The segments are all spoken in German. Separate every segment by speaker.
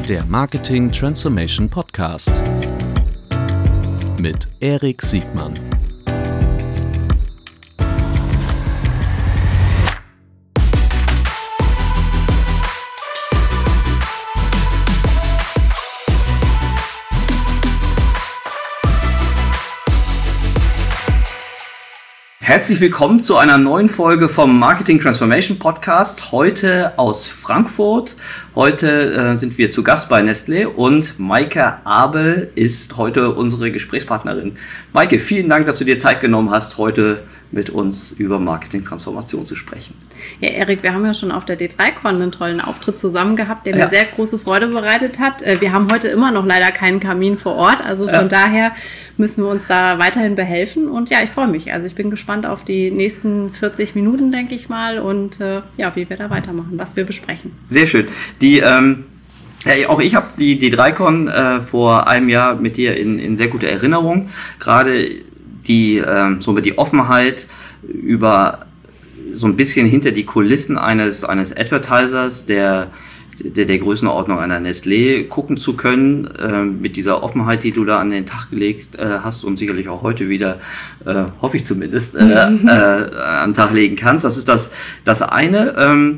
Speaker 1: Der Marketing Transformation Podcast mit Erik Siegmann.
Speaker 2: Herzlich willkommen zu einer neuen Folge vom Marketing Transformation Podcast, heute aus Frankfurt. Heute sind wir zu Gast bei Nestlé und Maike Abel ist heute unsere Gesprächspartnerin. Maike, vielen Dank, dass du dir Zeit genommen hast, heute mit uns über Marketing-Transformation zu sprechen.
Speaker 3: Ja, Erik, wir haben ja schon auf der D3Con einen tollen Auftritt zusammen gehabt, der mir sehr große Freude bereitet hat. Wir haben heute immer noch leider keinen Kamin vor Ort, also von daher müssen wir uns da weiterhin behelfen. Und ja, ich freue mich. Also ich bin gespannt auf die nächsten 40 Minuten, denke ich mal, und wie wir da weitermachen, was wir besprechen.
Speaker 2: Sehr schön. Auch ich habe die D3Con vor einem Jahr mit dir in sehr guter Erinnerung. Gerade die Offenheit über so ein bisschen hinter die Kulissen eines Advertisers, der Größenordnung einer Nestlé gucken zu können, mit dieser Offenheit, die du da an den Tag gelegt hast und sicherlich auch heute wieder, hoffe ich zumindest, an den Tag legen kannst. Das ist das eine.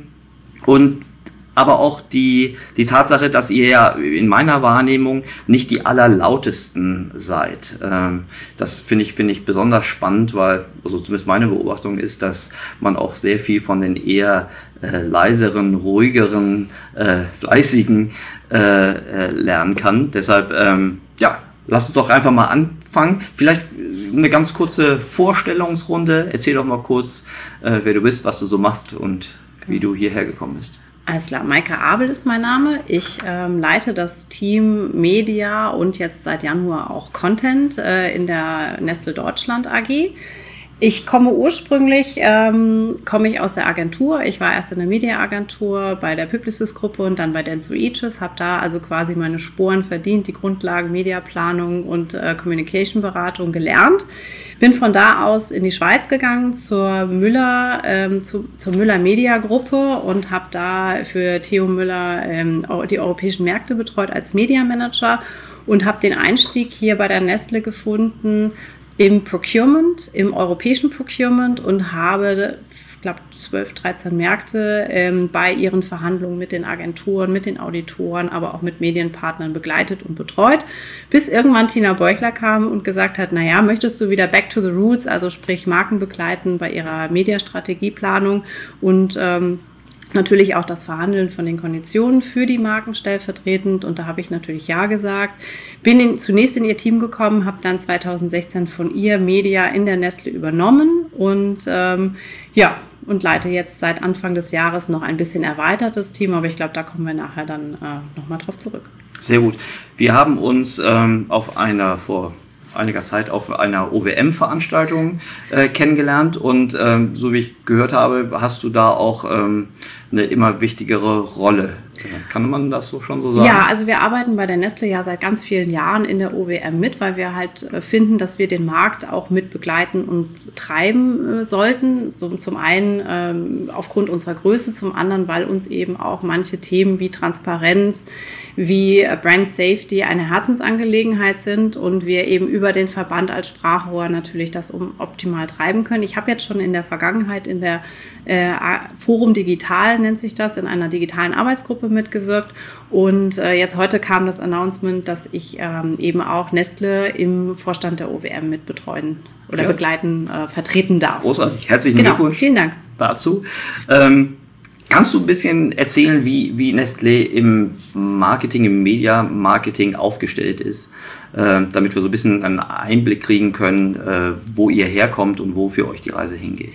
Speaker 2: Aber auch die Tatsache, dass ihr ja in meiner Wahrnehmung nicht die allerlautesten seid. Das finde ich besonders spannend, weil, also zumindest meine Beobachtung ist, dass man auch sehr viel von den eher leiseren, ruhigeren, fleißigen lernen kann. Deshalb, lasst uns doch einfach mal anfangen. Vielleicht eine ganz kurze Vorstellungsrunde. Erzähl doch mal kurz, wer du bist, was du so machst und wie du hierher gekommen bist.
Speaker 3: Alles klar, Maike Abel ist mein Name. Ich leite das Team Media und jetzt seit Januar auch Content in der Nestlé Deutschland AG. Ich komme ursprünglich aus der Agentur. Ich war erst in der Media-Agentur bei der Publicis-Gruppe und dann bei Dentsu Aegis, habe da also quasi meine Sporen verdient, die Grundlagen Mediaplanung und Communication-Beratung gelernt. Bin von da aus in die Schweiz gegangen zur Müller Media Gruppe und habe da für Theo Müller die europäischen Märkte betreut als Media Manager und habe den Einstieg hier bei der Nestlé gefunden im Procurement, im europäischen Procurement und habe, ich glaube, 12, 13 Märkte bei ihren Verhandlungen mit den Agenturen, mit den Auditoren, aber auch mit Medienpartnern begleitet und betreut, bis irgendwann Tina Beuchler kam und gesagt hat, naja, möchtest du wieder back to the roots, also sprich Marken begleiten bei ihrer Mediastrategieplanung und natürlich auch das Verhandeln von den Konditionen für die Marken stellvertretend und da habe ich natürlich ja gesagt. Bin zunächst in ihr Team gekommen, habe dann 2016 von ihr Media in der Nestlé übernommen und und leite jetzt seit Anfang des Jahres noch ein bisschen erweitertes Team, aber ich glaube, da kommen wir nachher dann nochmal drauf zurück.
Speaker 2: Sehr gut. Wir haben uns vor einiger Zeit auf einer OWM-Veranstaltung kennengelernt und so wie ich gehört habe, hast du da auch eine immer wichtigere Rolle. Kann man das so schon so sagen?
Speaker 3: Ja, also wir arbeiten bei der Nestlé ja seit ganz vielen Jahren in der OWM mit, weil wir halt finden, dass wir den Markt auch mit begleiten und treiben sollten. So, zum einen aufgrund unserer Größe, zum anderen, weil uns eben auch manche Themen wie Transparenz, wie Brand Safety eine Herzensangelegenheit sind und wir eben über den Verband als Sprachrohr natürlich das optimal treiben können. Ich habe jetzt schon in der Vergangenheit in der Forum Digital, nennt sich das, in einer digitalen Arbeitsgruppe mitgewirkt und jetzt heute kam das Announcement, dass ich eben auch Nestlé im Vorstand der OWM mit betreuen oder begleiten, vertreten darf.
Speaker 2: Großartig, herzlichen Glückwunsch.
Speaker 3: Vielen Dank
Speaker 2: Dazu. Kannst du ein bisschen erzählen, wie Nestlé im Marketing, im Media-Marketing aufgestellt ist, damit wir so ein bisschen einen Einblick kriegen können, wo ihr herkommt und wo für euch die Reise hingeht?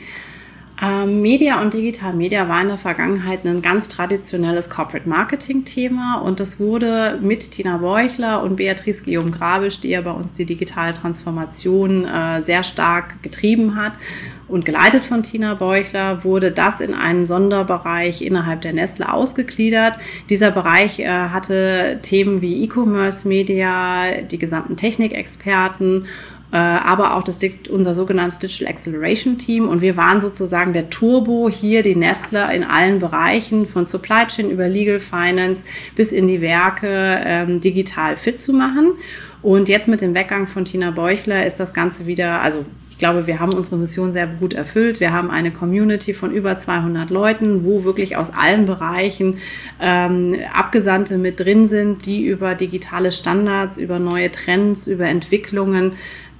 Speaker 3: Media und Digital Media war in der Vergangenheit ein ganz traditionelles Corporate Marketing Thema und das wurde mit Tina Beuchler und Beatrice Guillaume-Grabisch, die ja bei uns die digitale Transformation sehr stark getrieben hat und geleitet von Tina Beuchler, wurde das in einen Sonderbereich innerhalb der Nestlé ausgegliedert. Dieser Bereich hatte Themen wie E-Commerce Media, die gesamten Technikexperten aber auch unser sogenanntes Digital Acceleration Team. Und wir waren sozusagen der Turbo, hier die Nestle in allen Bereichen von Supply Chain über Legal Finance bis in die Werke digital fit zu machen. Und jetzt mit dem Weggang von Tina Beuchler ist das Ganze wieder, also ich glaube, wir haben unsere Mission sehr gut erfüllt. Wir haben eine Community von über 200 Leuten, wo wirklich aus allen Bereichen Abgesandte mit drin sind, die über digitale Standards, über neue Trends, über Entwicklungen,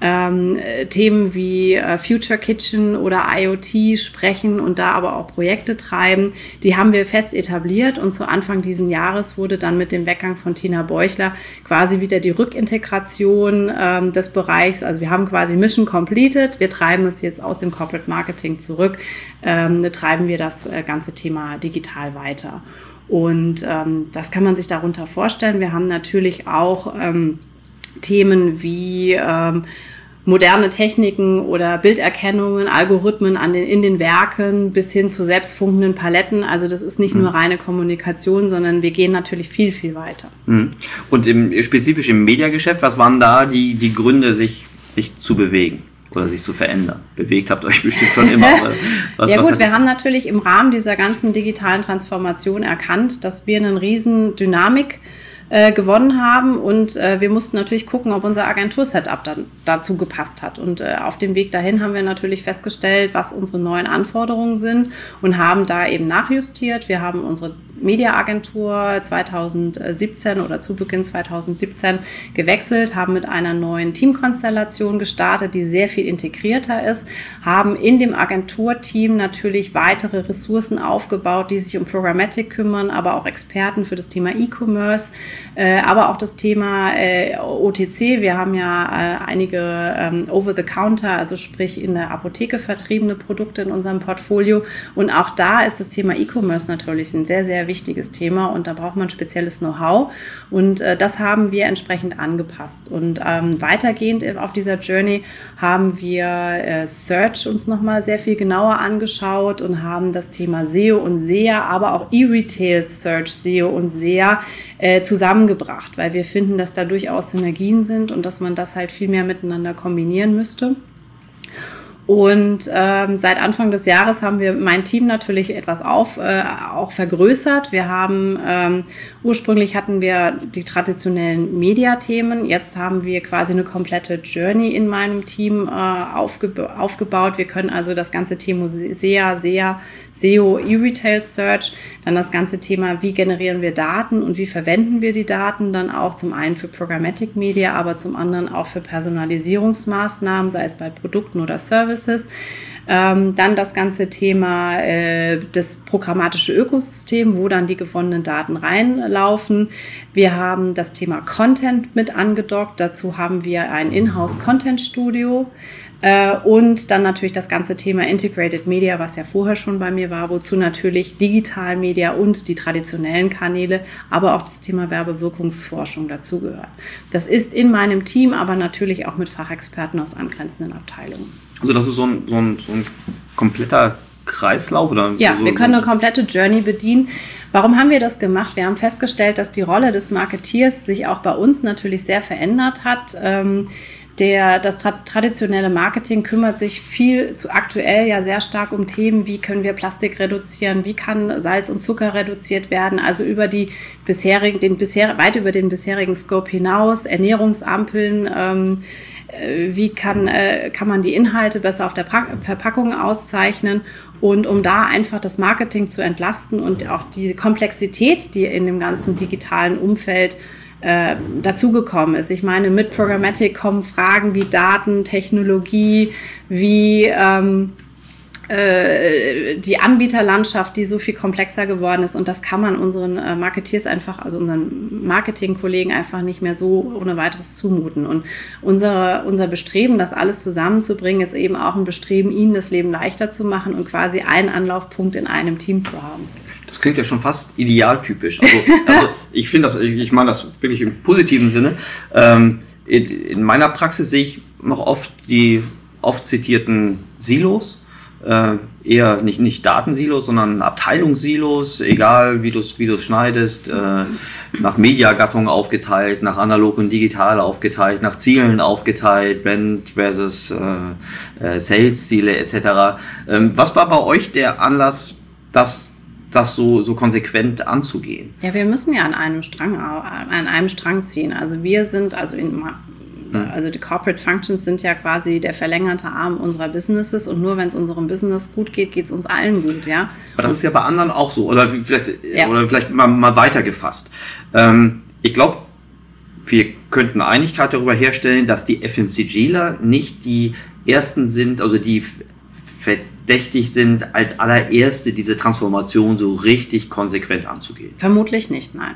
Speaker 3: Themen wie Future Kitchen oder IoT sprechen und da aber auch Projekte treiben. Die haben wir fest etabliert und zu Anfang diesen Jahres wurde dann mit dem Weggang von Tina Beuchler quasi wieder die Rückintegration des Bereichs. Also wir haben quasi Mission completed. Wir treiben es jetzt aus dem Corporate Marketing zurück, treiben wir das ganze Thema digital weiter. Und das kann man sich darunter vorstellen. Wir haben natürlich auch Themen wie moderne Techniken oder Bilderkennungen, Algorithmen in den Werken bis hin zu selbstfunkenden Paletten. Also das ist nicht nur reine Kommunikation, sondern wir gehen natürlich viel, viel weiter.
Speaker 2: Und spezifisch im Mediageschäft, was waren da die Gründe, sich zu bewegen? Oder sich zu verändern. Bewegt habt ihr euch bestimmt schon immer.
Speaker 3: Wir haben natürlich im Rahmen dieser ganzen digitalen Transformation erkannt, dass wir eine riesen Dynamik gewonnen haben und wir mussten natürlich gucken, ob unser Agentur-Setup dann dazu gepasst hat. Und auf dem Weg dahin haben wir natürlich festgestellt, was unsere neuen Anforderungen sind und haben da eben nachjustiert. Wir haben unsere Media-Agentur 2017 oder zu Beginn 2017 gewechselt, haben mit einer neuen Teamkonstellation gestartet, die sehr viel integrierter ist, haben in dem Agenturteam natürlich weitere Ressourcen aufgebaut, die sich um Programmatic kümmern, aber auch Experten für das Thema E-Commerce, aber auch das Thema OTC. Wir haben ja einige Over-the-Counter, also sprich in der Apotheke vertriebene Produkte in unserem Portfolio und auch da ist das Thema E-Commerce natürlich ein sehr, sehr wichtiges Thema und da braucht man spezielles Know-how und das haben wir entsprechend angepasst. Und weitergehend auf dieser Journey haben wir Search uns nochmal sehr viel genauer angeschaut und haben das Thema SEO und SEA, aber auch E-Retail Search, SEO und SEA zusammengebracht, weil wir finden, dass da durchaus Synergien sind und dass man das halt viel mehr miteinander kombinieren müsste. Und seit Anfang des Jahres haben wir mein Team natürlich etwas auch vergrößert. Wir haben ursprünglich hatten wir die traditionellen Media-Themen. Jetzt haben wir quasi eine komplette Journey in meinem Team aufgebaut. Wir können also das ganze Thema SEA, SEO, E-Retail Search, dann das ganze Thema, wie generieren wir Daten und wie verwenden wir die Daten, dann auch zum einen für Programmatic Media, aber zum anderen auch für Personalisierungsmaßnahmen, sei es bei Produkten oder Services. Dann das ganze Thema das programmatische Ökosystem, wo dann die gewonnenen Daten reinlaufen. Wir haben das Thema Content mit angedockt. Dazu haben wir ein Inhouse-Content-Studio. Und dann natürlich das ganze Thema Integrated Media, was ja vorher schon bei mir war, wozu natürlich Digital Media und die traditionellen Kanäle, aber auch das Thema Werbewirkungsforschung dazugehört. Das ist in meinem Team, aber natürlich auch mit Fachexperten aus angrenzenden Abteilungen.
Speaker 2: Also das ist so ein kompletter Kreislauf? Oder
Speaker 3: ja,
Speaker 2: so,
Speaker 3: wir können eine komplette Journey bedienen. Warum haben wir das gemacht? Wir haben festgestellt, dass die Rolle des Marketeers sich auch bei uns natürlich sehr verändert hat. Das traditionelle Marketing kümmert sich aktuell ja sehr stark um Themen, wie können wir Plastik reduzieren, wie kann Salz und Zucker reduziert werden, also weit über den bisherigen Scope hinaus, Ernährungsampeln, wie kann man die Inhalte besser auf der Verpackung auszeichnen und um da einfach das Marketing zu entlasten und auch die Komplexität, die in dem ganzen digitalen Umfeld dazugekommen ist. Ich meine, mit Programmatic kommen Fragen wie Daten, Technologie, wie die Anbieterlandschaft, die so viel komplexer geworden ist und das kann man unseren Marketeers einfach, also unseren Marketingkollegen einfach nicht mehr so ohne weiteres zumuten. Und unser Bestreben, das alles zusammenzubringen, ist eben auch ein Bestreben, ihnen das Leben leichter zu machen und quasi einen Anlaufpunkt in einem Team zu haben.
Speaker 2: Das klingt ja schon fast idealtypisch. Also ich meine das wirklich im positiven Sinne. In meiner Praxis sehe ich noch oft die oft zitierten Silos. eher nicht Datensilos, sondern Abteilungssilos, egal wie du es schneidest, nach Mediagattung aufgeteilt, nach analog und digital aufgeteilt, nach Zielen aufgeteilt, Brand versus Sales-Ziele etc. Was war bei euch der Anlass, das so konsequent anzugehen?
Speaker 3: Ja, wir müssen ja an einem Strang ziehen. Also wir sind, also die Corporate Functions sind ja quasi der verlängerte Arm unserer Businesses und nur wenn es unserem Business gut geht, geht es uns allen gut, ja.
Speaker 2: Aber das ist ja bei anderen auch so, oder vielleicht mal weitergefasst. Ich glaube, wir könnten Einigkeit darüber herstellen, dass die FMCGler nicht die ersten sind, also die verdächtig sind, als allererste diese Transformation so richtig konsequent anzugehen.
Speaker 3: Vermutlich nicht, nein.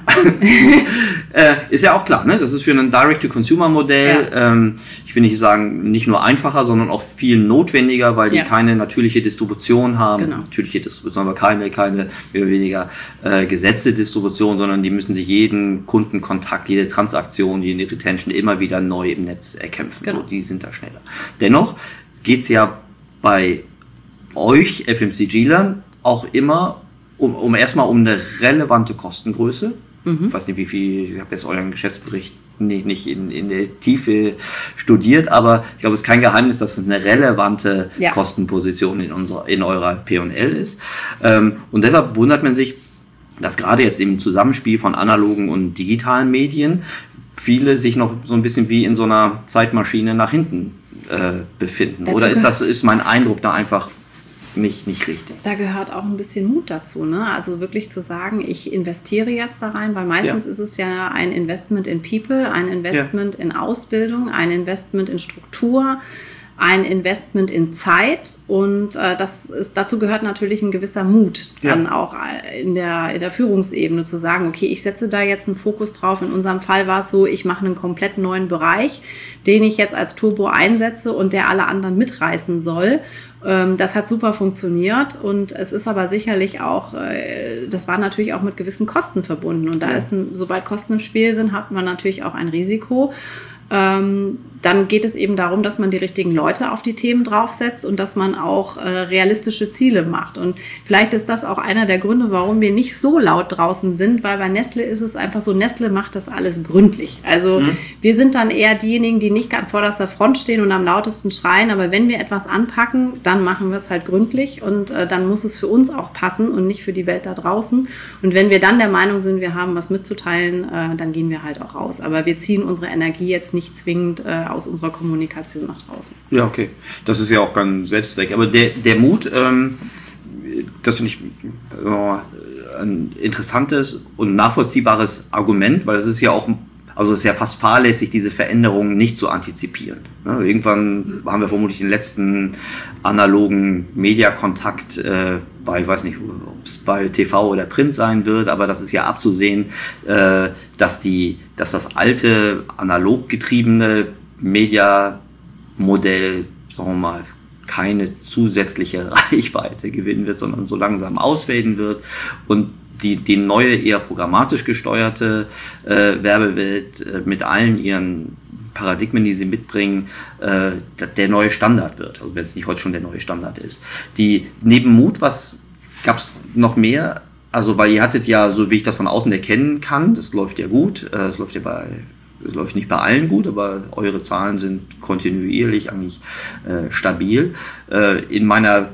Speaker 2: Ist ja auch klar, ne? Das ist für ein Direct-to-Consumer-Modell, ich will nicht sagen, nicht nur einfacher, sondern auch viel notwendiger, weil die keine natürliche Distribution haben.
Speaker 3: Genau.
Speaker 2: Natürliche Distribution, aber keine mehr oder weniger gesetzte Distribution, sondern die müssen sich jeden Kundenkontakt, jede Transaktion, jede Retention immer wieder neu im Netz erkämpfen.
Speaker 3: Genau.
Speaker 2: So, die sind da schneller. Dennoch geht es ja bei euch FMCGlern auch immer erstmal um eine relevante Kostengröße. Ich weiß nicht, wie viel, ich habe jetzt euren Geschäftsbericht nicht in der Tiefe studiert, aber ich glaube, es ist kein Geheimnis, dass es eine relevante Kostenposition in eurer P&L ist. Und deshalb wundert man sich, dass gerade jetzt im Zusammenspiel von analogen und digitalen Medien viele sich noch so ein bisschen wie in so einer Zeitmaschine nach hinten befinden. Oder ist mein Eindruck da einfach nicht richtig?
Speaker 3: Da gehört auch ein bisschen Mut dazu, ne? Also wirklich zu sagen, ich investiere jetzt da rein, weil meistens ist es ja ein Investment in People, ein Investment in Ausbildung, ein Investment in Struktur, ein Investment in Zeit und dazu gehört natürlich ein gewisser Mut, dann auch in der Führungsebene zu sagen, okay, ich setze da jetzt einen Fokus drauf. In unserem Fall war es so, ich mache einen komplett neuen Bereich, den ich jetzt als Turbo einsetze und der alle anderen mitreißen soll. Das hat super funktioniert und es ist aber sicherlich auch, das war natürlich auch mit gewissen Kosten verbunden und sobald Kosten im Spiel sind, hat man natürlich auch ein Risiko. Dann geht es eben darum, dass man die richtigen Leute auf die Themen draufsetzt und dass man auch realistische Ziele macht. Und vielleicht ist das auch einer der Gründe, warum wir nicht so laut draußen sind, weil bei Nestle ist es einfach so, Nestle macht das alles gründlich. Also wir sind dann eher diejenigen, die nicht an vorderster Front stehen und am lautesten schreien, aber wenn wir etwas anpacken, dann machen wir es halt gründlich und dann muss es für uns auch passen und nicht für die Welt da draußen. Und wenn wir dann der Meinung sind, wir haben was mitzuteilen, dann gehen wir halt auch raus. Aber wir ziehen unsere Energie jetzt nicht zwingend aus unserer Kommunikation nach draußen.
Speaker 2: Ja, okay. Das ist ja auch ganz Selbstzweck. Aber der Mut, das finde ich ein interessantes und nachvollziehbares Argument, weil es ist ja auch, also es ist ja fast fahrlässig, diese Veränderungen nicht zu antizipieren. Irgendwann haben wir vermutlich den letzten analogen Mediakontakt bei, ich weiß nicht, ob es bei TV oder Print sein wird, aber das ist ja abzusehen, dass das alte, analog getriebene Media-Modell, sagen wir mal, keine zusätzliche Reichweite gewinnen wird, sondern so langsam ausfaden wird und die neue, eher programmatisch gesteuerte Werbewelt mit allen ihren Paradigmen, die sie mitbringen, der neue Standard wird. Also wenn es nicht heute schon der neue Standard ist. Neben Mut, was gab es noch mehr? Also weil ihr hattet ja, so wie ich das von außen erkennen kann, das läuft ja gut, es läuft nicht bei allen gut, aber eure Zahlen sind kontinuierlich eigentlich stabil. In meiner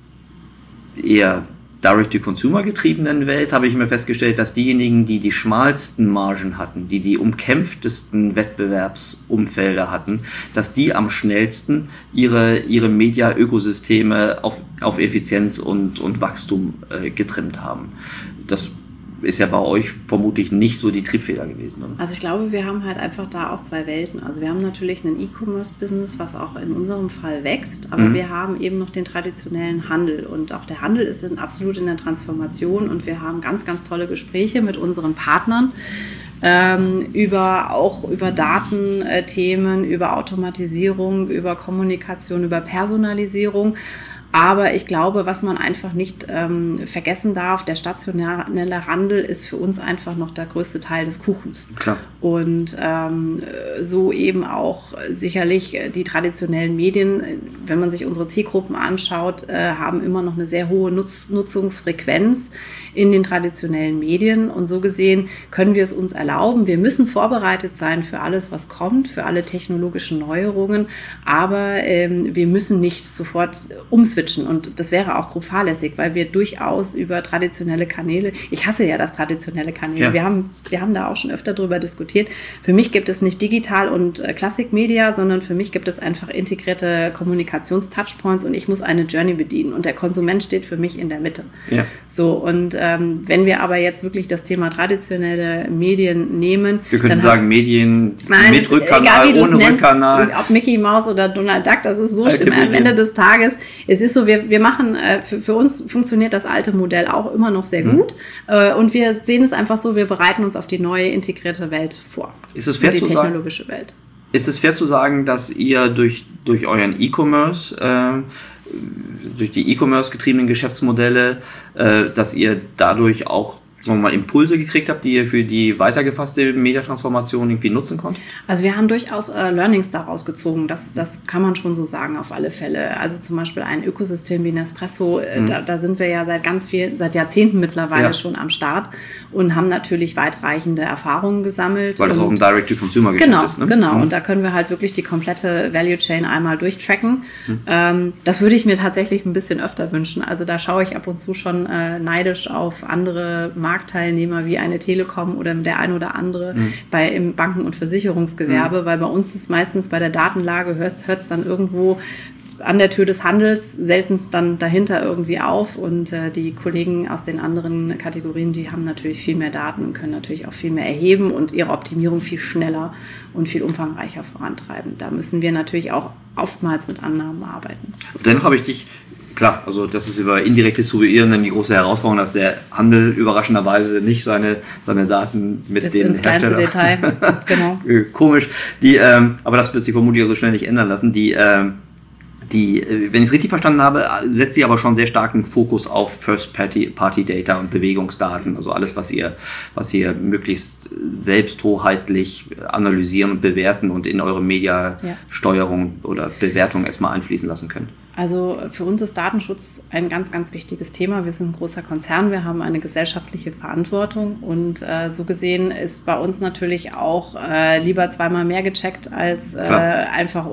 Speaker 2: eher Direct-to-Consumer getriebenen Welt habe ich mir festgestellt, dass diejenigen, die die schmalsten Margen hatten, die umkämpftesten Wettbewerbsumfelder hatten, dass die am schnellsten ihre Media-Ökosysteme auf Effizienz und Wachstum getrimmt haben. Das ist ja bei euch vermutlich nicht so die Triebfeder gewesen, oder?
Speaker 3: Also ich glaube, wir haben halt einfach da auch zwei Welten. Also wir haben natürlich ein E-Commerce-Business, was auch in unserem Fall wächst, aber wir haben eben noch den traditionellen Handel und auch der Handel ist absolut in der Transformation und wir haben ganz, ganz tolle Gespräche mit unseren Partnern über Datenthemen, über Automatisierung, über Kommunikation, über Personalisierung. Aber ich glaube, was man einfach nicht vergessen darf, der stationäre Handel ist für uns einfach noch der größte Teil des Kuchens.
Speaker 2: Klar.
Speaker 3: Und so eben auch sicherlich die traditionellen Medien, wenn man sich unsere Zielgruppen anschaut, haben immer noch eine sehr hohe Nutzungsfrequenz in den traditionellen Medien. Und so gesehen können wir es uns erlauben. Wir müssen vorbereitet sein für alles, was kommt, für alle technologischen Neuerungen. Aber wir müssen nicht sofort umswitchen. Und das wäre auch grob fahrlässig, weil wir durchaus über traditionelle Kanäle, ich hasse ja das traditionelle Kanäle, wir haben da auch schon öfter drüber diskutiert. Für mich gibt es nicht Digital- und Klassikmedia, sondern für mich gibt es einfach integrierte Kommunikations-Touchpoints und ich muss eine Journey bedienen. Und der Konsument steht für mich in der Mitte. Ja. So, und wenn wir aber jetzt wirklich das Thema traditionelle Medien nehmen.
Speaker 2: Wir können sagen, Medien mit Rückkanal,
Speaker 3: egal,
Speaker 2: ohne Rückkanal.
Speaker 3: Ob Mickey Mouse oder Donald Duck, das ist wurscht. Am Ende des Tages, es ist so, wir machen, für uns funktioniert das alte Modell auch immer noch sehr gut. Und wir sehen es einfach so, wir bereiten uns auf die neue integrierte Welt vor.
Speaker 2: Ist es fair
Speaker 3: die
Speaker 2: zu
Speaker 3: technologische
Speaker 2: sagen,
Speaker 3: Welt.
Speaker 2: Ist es fair zu sagen, dass ihr durch euren E-Commerce, durch die E-Commerce getriebenen Geschäftsmodelle, dass ihr dadurch auch, sagen wir mal, Impulse gekriegt habt, die ihr für die weitergefasste Mediatransformation irgendwie nutzen konnt?
Speaker 3: Also wir haben durchaus Learnings daraus gezogen, das kann man schon so sagen auf alle Fälle. Also zum Beispiel ein Ökosystem wie Nespresso, da sind wir ja seit Jahrzehnten mittlerweile schon am Start und haben natürlich weitreichende Erfahrungen gesammelt.
Speaker 2: Weil das auch ein Direct-to-Consumer-Geschäft ist, ne?
Speaker 3: Genau. Und da können wir halt wirklich die komplette Value Chain einmal durchtracken. Das würde ich mir tatsächlich ein bisschen öfter wünschen. Also da schaue ich ab und zu schon neidisch auf andere Marktteilnehmer wie eine Telekom oder der ein oder andere im Banken- und Versicherungsgewerbe, weil bei uns ist meistens bei der Datenlage, hört es dann irgendwo an der Tür des Handels, seltenst dann dahinter irgendwie auf und die Kollegen aus den anderen Kategorien, die haben natürlich viel mehr Daten und können natürlich auch viel mehr erheben und ihre Optimierung viel schneller und viel umfangreicher vorantreiben. Da müssen wir natürlich auch oftmals mit Annahmen arbeiten.
Speaker 2: Dennoch habe ich dich. Klar, also das ist über indirektes Distribuieren die große Herausforderung, dass der Handel überraschenderweise nicht seine Daten mit
Speaker 3: bis
Speaker 2: den
Speaker 3: ins kleinste Detail, genau.
Speaker 2: Komisch. Aber das wird sich vermutlich auch so schnell nicht ändern lassen. Wenn ich es richtig verstanden habe, setzt sie aber schon sehr starken Fokus auf First-Party-Data und Bewegungsdaten, also alles, was ihr möglichst selbsthoheitlich analysieren und bewerten und in eure Mediasteuerung oder Bewertung erstmal einfließen lassen könnt.
Speaker 3: Also für uns ist Datenschutz ein ganz, ganz wichtiges Thema. Wir sind ein großer Konzern, wir haben eine gesellschaftliche Verantwortung und so gesehen ist bei uns natürlich auch lieber zweimal mehr gecheckt als einfach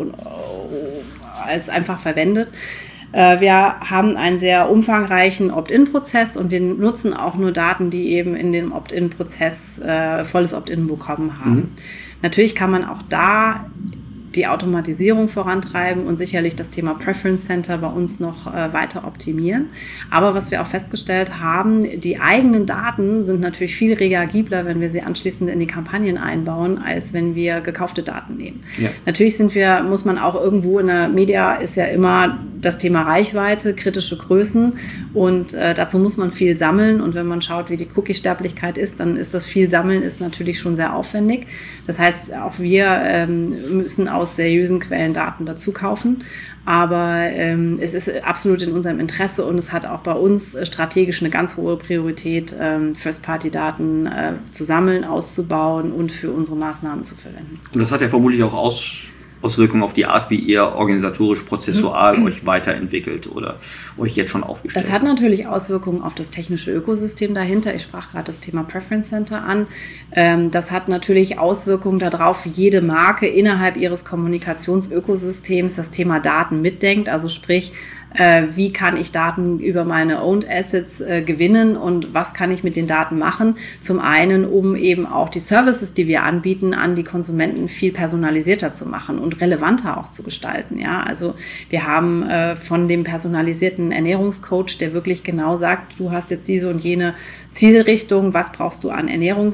Speaker 3: verwendet. Wir haben einen sehr umfangreichen Opt-in-Prozess und wir nutzen auch nur Daten, die eben in dem Opt-in-Prozess volles Opt-in bekommen haben. Natürlich kann man auch da die Automatisierung vorantreiben und sicherlich das Thema Preference Center bei uns noch weiter optimieren. Aber was wir auch festgestellt haben, die eigenen Daten sind natürlich viel reagibler, wenn wir sie anschließend in die Kampagnen einbauen, als wenn wir gekaufte Daten nehmen. Ja. Natürlich muss man auch irgendwo in der Media ist ja immer das Thema Reichweite, kritische Größen und dazu muss man viel sammeln und wenn man schaut, wie die Cookie-Sterblichkeit ist, dann ist das viel Sammeln ist natürlich schon sehr aufwendig. Das heißt, auch wir müssen aus seriösen Quellen Daten dazu kaufen. Aber es ist absolut in unserem Interesse und es hat auch bei uns strategisch eine ganz hohe Priorität, First-Party-Daten zu sammeln, auszubauen und für unsere Maßnahmen zu verwenden.
Speaker 2: Und das hat ja vermutlich auch Auswirkungen auf die Art, wie ihr organisatorisch, prozessual euch weiterentwickelt oder euch jetzt schon aufgestellt
Speaker 3: habt. Das hat natürlich Auswirkungen auf das technische Ökosystem dahinter. Ich sprach gerade das Thema Preference Center an. Das hat natürlich Auswirkungen darauf, wie jede Marke innerhalb ihres Kommunikationsökosystems das Thema Daten mitdenkt. Also sprich, wie kann ich Daten über meine Owned Assets gewinnen und was kann ich mit den Daten machen? Zum einen, um eben auch die Services, die wir anbieten, an die Konsumenten viel personalisierter zu machen und relevanter auch zu gestalten. Ja, also wir haben von dem personalisierten Ernährungscoach, der wirklich genau sagt, du hast jetzt diese und jene Zielrichtung, was brauchst du an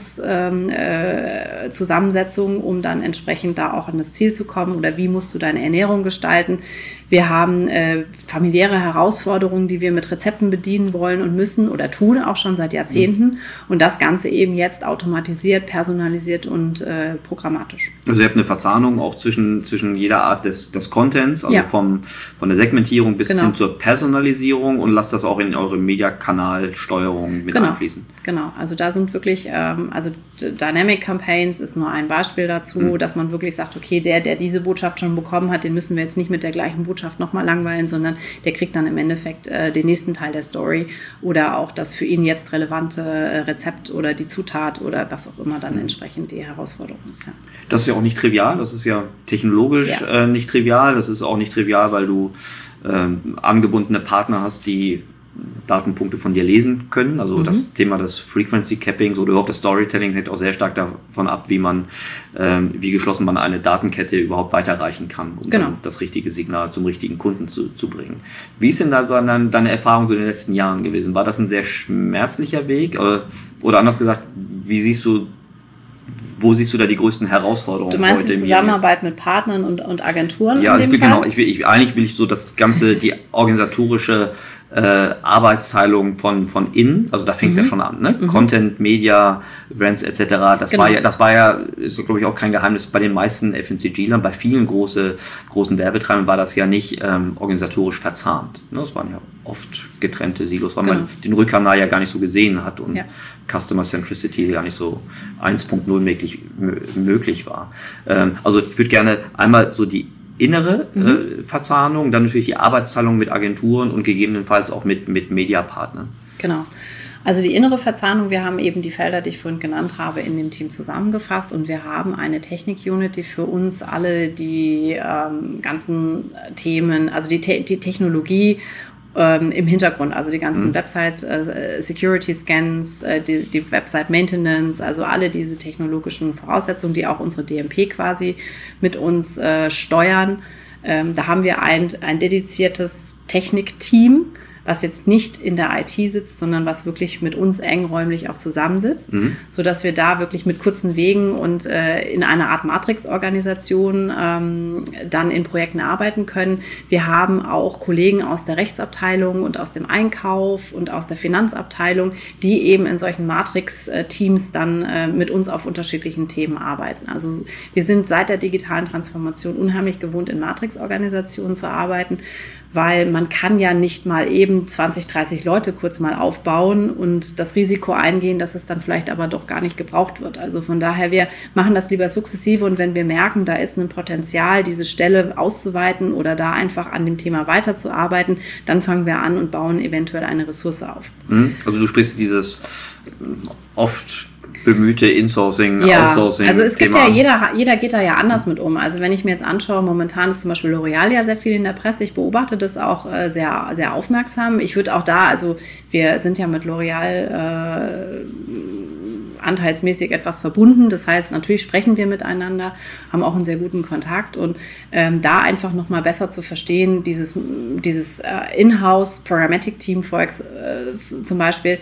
Speaker 3: Ernährungszusammensetzung, um dann entsprechend da auch an das Ziel zu kommen oder wie musst du deine Ernährung gestalten. Wir haben familiäre Herausforderungen, die wir mit Rezepten bedienen wollen und müssen oder tun, auch schon seit Jahrzehnten. Und das Ganze eben jetzt automatisiert, personalisiert und programmatisch.
Speaker 2: Also ihr habt eine Verzahnung auch zwischen jeder Art des Contents, also von der Segmentierung bis hin zur Personalisierung, und lasst das auch in eure Mediakanalsteuerung mit einfließen.
Speaker 3: Genau, also da sind wirklich, also Dynamic Campaigns ist nur ein Beispiel dazu, dass man wirklich sagt, okay, der diese Botschaft schon bekommen hat, den müssen wir jetzt nicht mit der gleichen Botschaft nochmal langweilen, sondern der kriegt dann im Endeffekt den nächsten Teil der Story oder auch das für ihn jetzt relevante Rezept oder die Zutat oder was auch immer dann entsprechend die Herausforderung ist. Ja.
Speaker 2: Das ist ja auch nicht trivial, das ist ja technologisch nicht trivial, das ist auch nicht trivial, weil du angebundene Partner hast, die Datenpunkte von dir lesen können. Also das Thema des Frequency Cappings oder überhaupt des Storytellings hängt auch sehr stark davon ab, wie geschlossen man eine Datenkette überhaupt weiterreichen kann, um dann das richtige Signal zum richtigen Kunden zu bringen. Wie ist denn da deine Erfahrung so in den letzten Jahren gewesen? War das ein sehr schmerzlicher Weg? Oder anders gesagt, wo siehst du da die größten Herausforderungen?
Speaker 3: Du meinst die Zusammenarbeit mit Partnern und Agenturen?
Speaker 2: Ja, eigentlich will ich so das Ganze, die organisatorische Arbeitsteilung von innen, also da fängt es ja schon an, ne? Content, Media, Brands etc. Das war ja, ist glaube ich auch kein Geheimnis, bei den meisten FMCG-Lern, bei vielen großen Werbetreibern war das ja nicht organisatorisch verzahnt. Ne? Das waren ja oft getrennte Silos, weil man den Rückkanal ja gar nicht so gesehen hat und Customer Centricity gar nicht so 1.0 möglich war. Also ich würde gerne einmal so die innere Verzahnung, dann natürlich die Arbeitsteilung mit Agenturen und gegebenenfalls auch mit Mediapartnern.
Speaker 3: Genau. Also die innere Verzahnung, wir haben eben die Felder, die ich vorhin genannt habe, in dem Team zusammengefasst und wir haben eine Technik-Unit, die für uns alle die ganzen Themen, also die Technologie im Hintergrund, also die ganzen Website-Security-Scans, die Website-Maintenance, also alle diese technologischen Voraussetzungen, die auch unsere DMP quasi mit uns steuern. Da haben wir ein dediziertes Technikteam, was jetzt nicht in der IT sitzt, sondern was wirklich mit uns engräumlich auch zusammensitzt, sodass wir da wirklich mit kurzen Wegen und in einer Art Matrix-Organisation dann in Projekten arbeiten können. Wir haben auch Kollegen aus der Rechtsabteilung und aus dem Einkauf und aus der Finanzabteilung, die eben in solchen Matrix-Teams dann mit uns auf unterschiedlichen Themen arbeiten. Also wir sind seit der digitalen Transformation unheimlich gewohnt, in Matrix-Organisationen zu arbeiten, weil man kann ja nicht mal eben 20, 30 Leute kurz mal aufbauen und das Risiko eingehen, dass es dann vielleicht aber doch gar nicht gebraucht wird. Also von daher, wir machen das lieber sukzessive und wenn wir merken, da ist ein Potenzial, diese Stelle auszuweiten oder da einfach an dem Thema weiterzuarbeiten, dann fangen wir an und bauen eventuell eine Ressource auf.
Speaker 2: Also du sprichst dieses oft bemühte Insourcing, Outsourcing.
Speaker 3: Also es gibt ja, jeder geht da ja anders mit um. Also wenn ich mir jetzt anschaue, momentan ist zum Beispiel L'Oreal ja sehr viel in der Presse. Ich beobachte das auch sehr, sehr aufmerksam. Ich würde auch da, also wir sind ja mit L'Oreal anteilsmäßig etwas verbunden. Das heißt, natürlich sprechen wir miteinander, haben auch einen sehr guten Kontakt und da einfach nochmal besser zu verstehen, dieses Inhouse Programmatic Team zum Beispiel,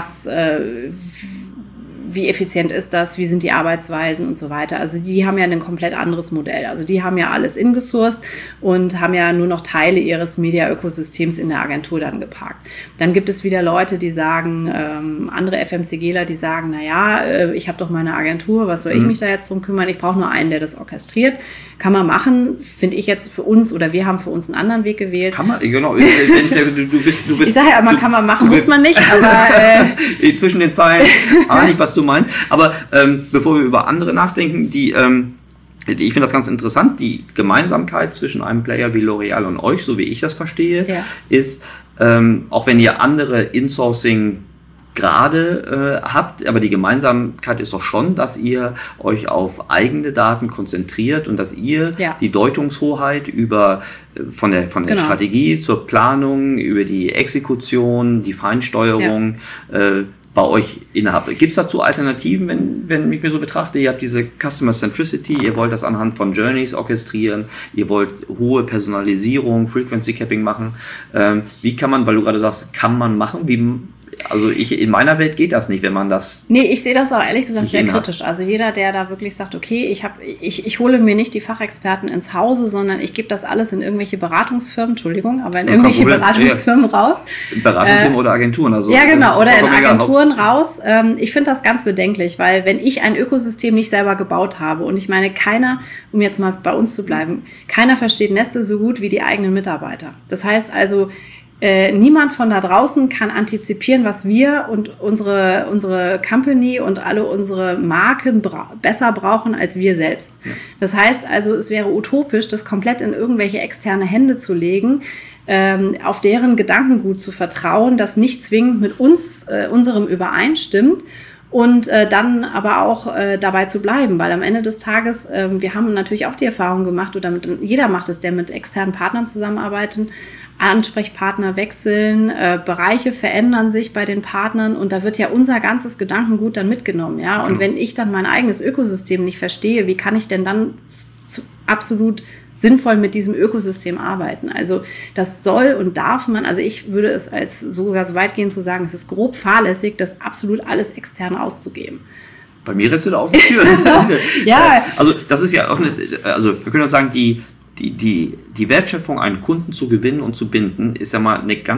Speaker 3: wie effizient ist das, wie sind die Arbeitsweisen und so weiter. Also die haben ja ein komplett anderes Modell. Also die haben ja alles ingesourced und haben ja nur noch Teile ihres Media-Ökosystems in der Agentur dann geparkt. Dann gibt es wieder Leute, die sagen, andere FMCGler, die sagen, naja, ich habe doch meine Agentur, was soll ich mich da jetzt drum kümmern? Ich brauche nur einen, der das orchestriert. Kann man machen, finde ich jetzt für uns, oder wir haben für uns einen anderen Weg gewählt.
Speaker 2: Kann man, genau.
Speaker 3: Ich sage ja immer, kann man machen, muss man nicht, aber
Speaker 2: zwischen den Zeilen ahne ich, was du meinst. Aber bevor wir über andere nachdenken, ich finde das ganz interessant, die Gemeinsamkeit zwischen einem Player wie L'Oreal und euch, so wie ich das verstehe, ist, auch wenn ihr andere Insourcing gerade habt, aber die Gemeinsamkeit ist doch schon, dass ihr euch auf eigene Daten konzentriert und dass ihr die Deutungshoheit von der Strategie zur Planung, über die Exekution, die Feinsteuerung bei euch innehabt. Gibt es dazu Alternativen, wenn ich mir so betrachte, ihr habt diese Customer Centricity, ihr wollt das anhand von Journeys orchestrieren, ihr wollt hohe Personalisierung, Frequency Capping machen. Wie kann man, weil du gerade sagst, kann man machen, Also in meiner Welt geht das nicht, wenn man das...
Speaker 3: Nee, ich sehe das auch ehrlich gesagt sehr kritisch. Also jeder, der da wirklich sagt, okay, ich hole mir nicht die Fachexperten ins Hause, sondern ich gebe das alles in irgendwelche Beratungsfirmen, Beratungsfirmen raus.
Speaker 2: Beratungsfirmen oder Agenturen. Also
Speaker 3: ja, genau, oder in Agenturen raus. Ich finde das ganz bedenklich, weil wenn ich ein Ökosystem nicht selber gebaut habe und ich meine, keiner, um jetzt mal bei uns zu bleiben, keiner versteht Nestle so gut wie die eigenen Mitarbeiter. Das heißt also, niemand von da draußen kann antizipieren, was wir und unsere Company und alle unsere Marken besser brauchen als wir selbst. Ja. Das heißt also, es wäre utopisch, das komplett in irgendwelche externe Hände zu legen, auf deren Gedankengut zu vertrauen, das nicht zwingend mit unserem übereinstimmt. Und dann aber auch dabei zu bleiben, weil am Ende des Tages, wir haben natürlich auch die Erfahrung gemacht, oder jeder macht es, der mit externen Partnern zusammenarbeitet, Ansprechpartner wechseln, Bereiche verändern sich bei den Partnern und da wird ja unser ganzes Gedankengut dann mitgenommen. Ja? Und wenn ich dann mein eigenes Ökosystem nicht verstehe, wie kann ich denn dann absolut sinnvoll mit diesem Ökosystem arbeiten? Also das soll und darf man, also ich würde es als sogar so weit gehen zu sagen, es ist grob fahrlässig, das absolut alles extern auszugeben.
Speaker 2: Bei mir rennst du da auf die Tür.
Speaker 3: Ja.
Speaker 2: Also das ist ja auch also wir können auch sagen, die Wertschöpfung, einen Kunden zu gewinnen und zu binden, ist ja mal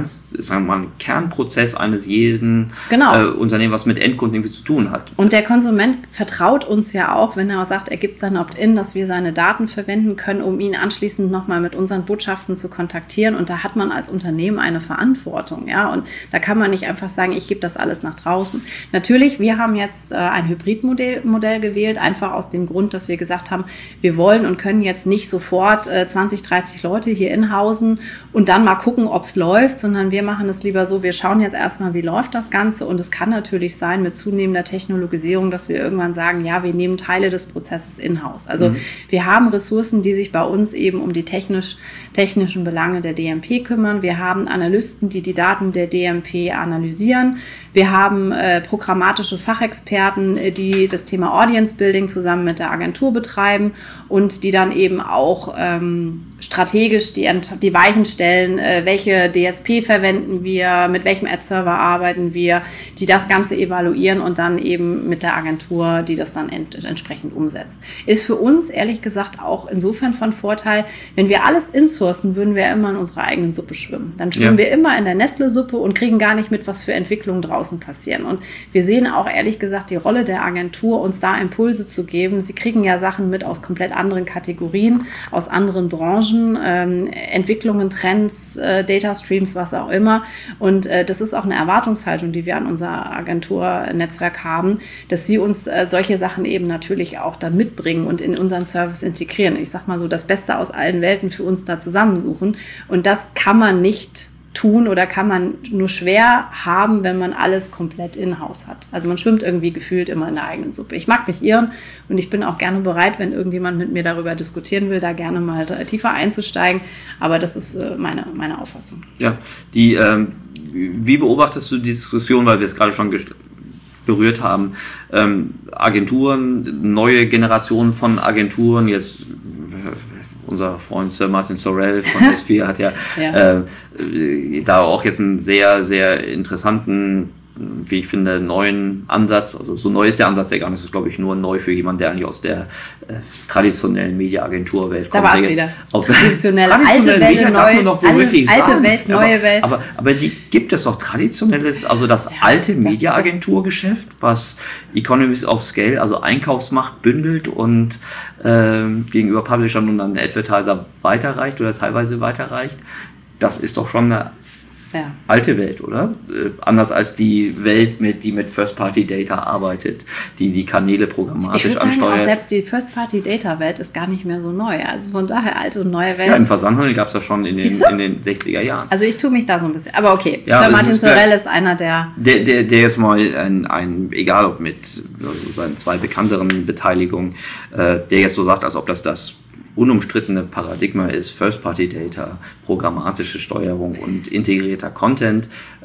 Speaker 2: ein Kernprozess eines jeden Unternehmens, was mit Endkunden irgendwie zu tun hat.
Speaker 3: Und der Konsument vertraut uns ja auch, wenn er sagt, er gibt sein Opt-in, dass wir seine Daten verwenden können, um ihn anschließend nochmal mit unseren Botschaften zu kontaktieren. Und da hat man als Unternehmen eine Verantwortung. Ja? Und da kann man nicht einfach sagen, ich gebe das alles nach draußen. Natürlich, wir haben jetzt ein Hybridmodell gewählt, einfach aus dem Grund, dass wir gesagt haben, wir wollen und können jetzt nicht sofort 20, 30 Leute hier inhausen und dann mal gucken, ob es läuft, sondern wir machen es lieber so, wir schauen jetzt erstmal, wie läuft das Ganze, und es kann natürlich sein mit zunehmender Technologisierung, dass wir irgendwann sagen, ja, wir nehmen Teile des Prozesses in-house. Also wir haben Ressourcen, die sich bei uns eben um die technischen Belange der DMP kümmern. Wir haben Analysten, die Daten der DMP analysieren. Wir haben programmatische Fachexperten, die das Thema Audience Building zusammen mit der Agentur betreiben und die dann eben auch strategisch die Weichen stellen, welche DSP verwenden wir, mit welchem Ad-Server arbeiten wir, die das Ganze evaluieren und dann eben mit der Agentur, die das dann entsprechend umsetzt. Ist für uns ehrlich gesagt auch insofern von Vorteil, wenn wir alles insourcen, würden wir immer in unserer eigenen Suppe schwimmen. Dann schwimmen wir immer in der Nestle-Suppe und kriegen gar nicht mit, was für Entwicklungen draußen passieren. Und wir sehen auch ehrlich gesagt die Rolle der Agentur, uns da Impulse zu geben. Sie kriegen ja Sachen mit aus komplett anderen Kategorien, aus anderen Branchen, Entwicklungen, Trends, Data Streams, was auch immer. Und das ist auch eine Erwartungshaltung, die wir an unser Agenturnetzwerk haben, dass sie uns solche Sachen eben natürlich auch dann mitbringen und in unseren Service integrieren. Ich sag mal so, das Beste aus allen Welten für uns da zusammensuchen. Und das kann man nicht tun oder kann man nur schwer haben, wenn man alles komplett in-house hat. Also man schwimmt irgendwie gefühlt immer in der eigenen Suppe. Ich mag mich irren und ich bin auch gerne bereit, wenn irgendjemand mit mir darüber diskutieren will, da gerne mal tiefer einzusteigen. Aber das ist meine Auffassung.
Speaker 2: Ja, wie beobachtest du die Diskussion, weil wir es gerade schon berührt haben, Agenturen, neue Generationen von Agenturen, jetzt unser Freund Sir Martin Sorrell von S4 hat da auch jetzt einen sehr, sehr interessanten, wie ich finde, neuen Ansatz. Also so neu ist der Ansatz ja gar nicht. Das ist, glaube ich, nur neu für jemanden, der eigentlich aus der traditionellen Media-Agentur-Welt kommt.
Speaker 3: Da war es wieder. Traditionelle alte Welt, alte Welt, neue Welt.
Speaker 2: Aber die gibt es doch. Traditionelles, also das alte Media-Agenturgeschäft, was Economies of Scale, also Einkaufsmacht bündelt und gegenüber Publishern und dann Advertiser weiterreicht oder teilweise weiterreicht. Das ist doch schon eine alte Welt, oder? Anders als die Welt, die mit First-Party-Data arbeitet, die Kanäle programmatisch ansteuert. Ich würde sagen, auch
Speaker 3: selbst die First-Party-Data-Welt ist gar nicht mehr so neu. Also von daher alte und neue Welt.
Speaker 2: Ja, im Versandhandel gab es das schon in den 60er Jahren.
Speaker 3: Also ich tue mich da so ein bisschen. Aber okay, Sir Martin Sorrell ist einer der
Speaker 2: jetzt mal egal ob mit seinen zwei bekannteren Beteiligungen, der jetzt so sagt, als ob das unumstrittene Paradigma ist First-Party-Data, programmatische Steuerung und integrierter Content.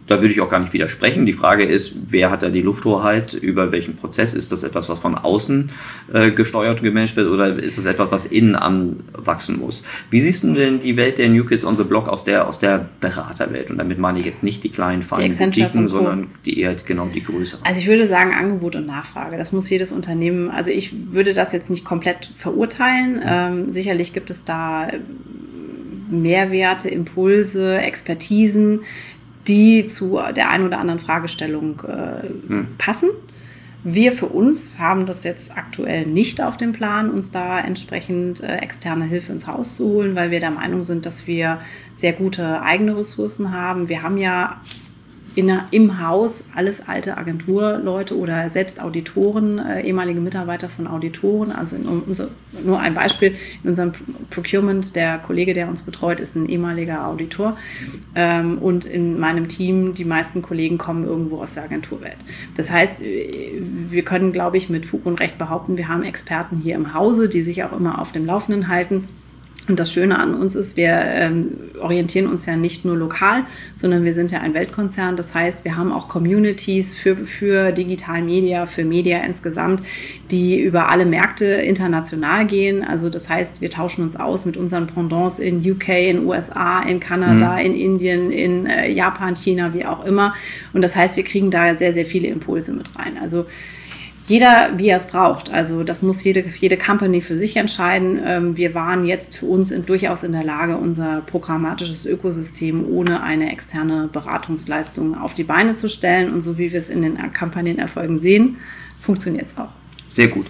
Speaker 2: Da würde ich auch gar nicht widersprechen. Die Frage ist, wer hat da die Lufthoheit, über welchen Prozess? Ist das etwas, was von außen gesteuert und gemanagt wird, oder ist das etwas, was innen anwachsen muss? Wie siehst du denn die Welt der New Kids on the Block aus der Beraterwelt? Und damit meine ich jetzt nicht die kleinen, feinen Boutiquen, sondern die eher genau die größeren.
Speaker 3: Also ich würde sagen Angebot und Nachfrage. Das muss jedes Unternehmen, also ich würde das jetzt nicht komplett verurteilen. Sicherlich gibt es da Mehrwerte, Impulse, Expertisen, die zu der einen oder anderen Fragestellung passen. Wir für uns haben das jetzt aktuell nicht auf dem Plan, uns da entsprechend externe Hilfe ins Haus zu holen, weil wir der Meinung sind, dass wir sehr gute eigene Ressourcen haben. Wir haben ja im Haus alles alte Agenturleute oder selbst Auditoren, ehemalige Mitarbeiter von Auditoren. Also nur ein Beispiel, in unserem Procurement, der Kollege, der uns betreut, ist ein ehemaliger Auditor. Und in meinem Team, die meisten Kollegen kommen irgendwo aus der Agenturwelt. Das heißt, wir können, glaube ich, mit Fug und Recht behaupten, wir haben Experten hier im Hause, die sich auch immer auf dem Laufenden halten. Und das Schöne an uns ist, wir orientieren uns ja nicht nur lokal, sondern wir sind ja ein Weltkonzern. Das heißt, wir haben auch Communities für Digital Media, für Media insgesamt, die über alle Märkte international gehen. Also das heißt, wir tauschen uns aus mit unseren Pendants in UK, in USA, in Kanada, in Indien, in Japan, China, wie auch immer. Und das heißt, wir kriegen da sehr, sehr viele Impulse mit rein. Also jeder, wie er es braucht. Also das muss jede Company für sich entscheiden. Wir waren jetzt für uns durchaus in der Lage, unser programmatisches Ökosystem ohne eine externe Beratungsleistung auf die Beine zu stellen. Und so wie wir es in den Kampagnenerfolgen sehen, funktioniert es auch.
Speaker 2: Sehr gut.